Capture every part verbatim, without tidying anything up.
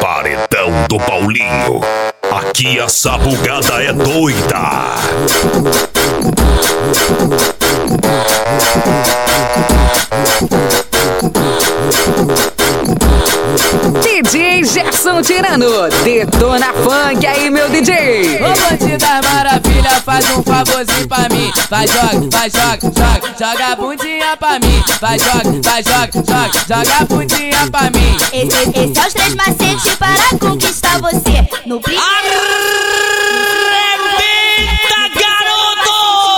Paredão do Paulinho. Aqui a sabugada é doida. D J Gerson Tirano, detona funk aí, meu D J. Ô bandida maravilha, faz um favorzinho pra mim. Vai, joga, vai, joga, joga, joga a bundinha pra mim. Vai, joga, vai, joga, joga, joga a bundinha pra mim. Esse, esse é os três macetes para conquistar você. No primeiro... Arrebenta, garoto!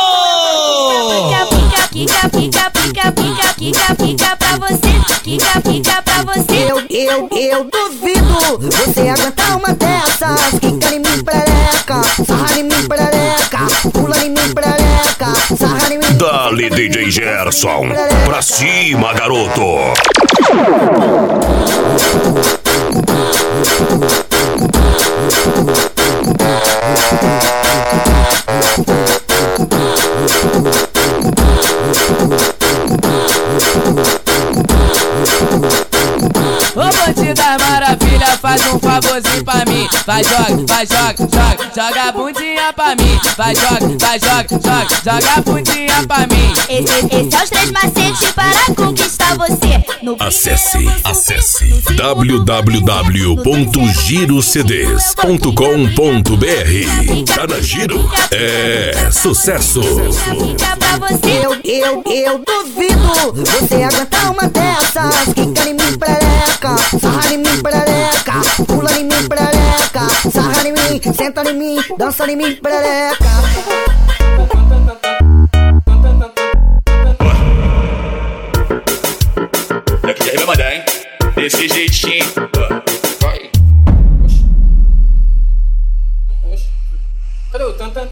Pica, pica, pica, pica, pica, pica, pica pra você. Pica, pica pra você. Eu, eu, eu duvido você aguentar uma dessas. Quica em mim, perereca, sarra em mim, perereca, pula em mim, perereca, sarra em mim. Dale, D J Gerson. Pra cima, garoto. Ô bandida maravilha, faz um favorzinho pra mim. Vai, joga, vai, joga, joga, joga a bundinha pra mim. Vai, joga, vai, joga, joga, joga a bundinha pra mim. Esse, esse é os três macetes para conquistar você. No Acesse, primeiro, acesse no segundo, w w w ponto giro c d s ponto com ponto b r. Tá na Giro? É sucesso. Pica pra você. Eu, eu, eu duvido você aguentar uma dessas. Quica em mim, perereca, sarra em mim, perereca, pula em mim, perereca, sarra em mim, senta em mim, dança em mim, perereca. Daqui já vai mandar, hein? Desse jeitinho. Vai. Cadê o tantan?